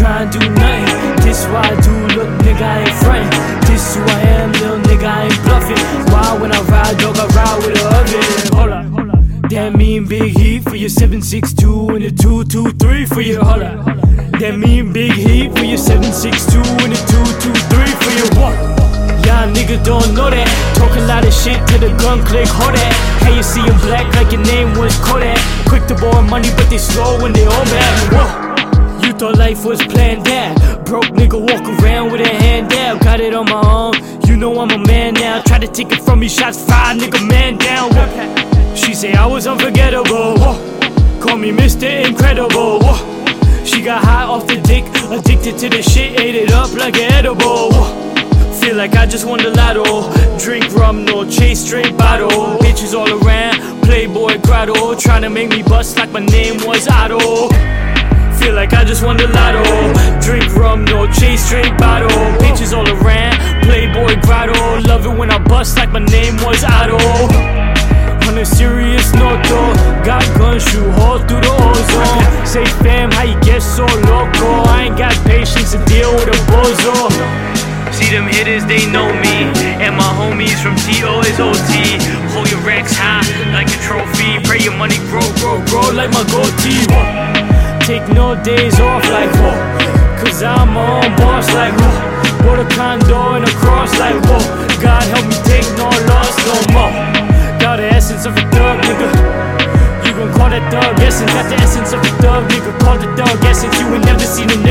try and do nothing. This what I do, look nigga, I ain't frontin'. This who I am, little nigga, I ain't bluffing. Why when I ride, dog, I ride with a oven. Hold up. That mean big heat for your 762 and a 223 for your hold up. That mean big heat for your 762 and a 223 for your what? Y'all niggas don't know that. Talk a lot of shit till the gun click, hold that. How you see 'em black like your name was Kodak. Quick to borrow money but they slow when they all back. Whoa. You thought life was planned out. Broke nigga walk around with a hand out. Got it on my own, you know I'm a man now. Try to take it from me, shots fired, nigga man down. Whoa. She say I was unforgettable. Whoa. Call me Mr. Incredible. Whoa. She got high off the dick, addicted to the shit, ate it up like an edible. Whoa. Feel like I just won the lotto. Drink rum, no chase, straight bottle. Bitches all around, Playboy grotto. Tryna make me bust like my name was Otto. Feel like I just won the lotto. Drink rum, no chase, straight bottle. Bitches all around, Playboy grotto. Love it when I bust like my name was Otto. On a serious note though, got guns, shoot holes through the ozone. Say fam, how you get so loco? I ain't got patience to deal with a bozo. See them hitters, they know me. And my homies from T.O. is O.T. Hold your racks high like a trophy. Pray your money grow, grow, grow like my goatee. Take no days off like whoa, cause I'm my own boss like whoa. Bought a condo and a cross like whoa. God help me take no loss no more. Got the essence of a thug nigga. You gon' call that thug essence. Got the essence of a thug nigga. Call the thug essence. You ain't never seen a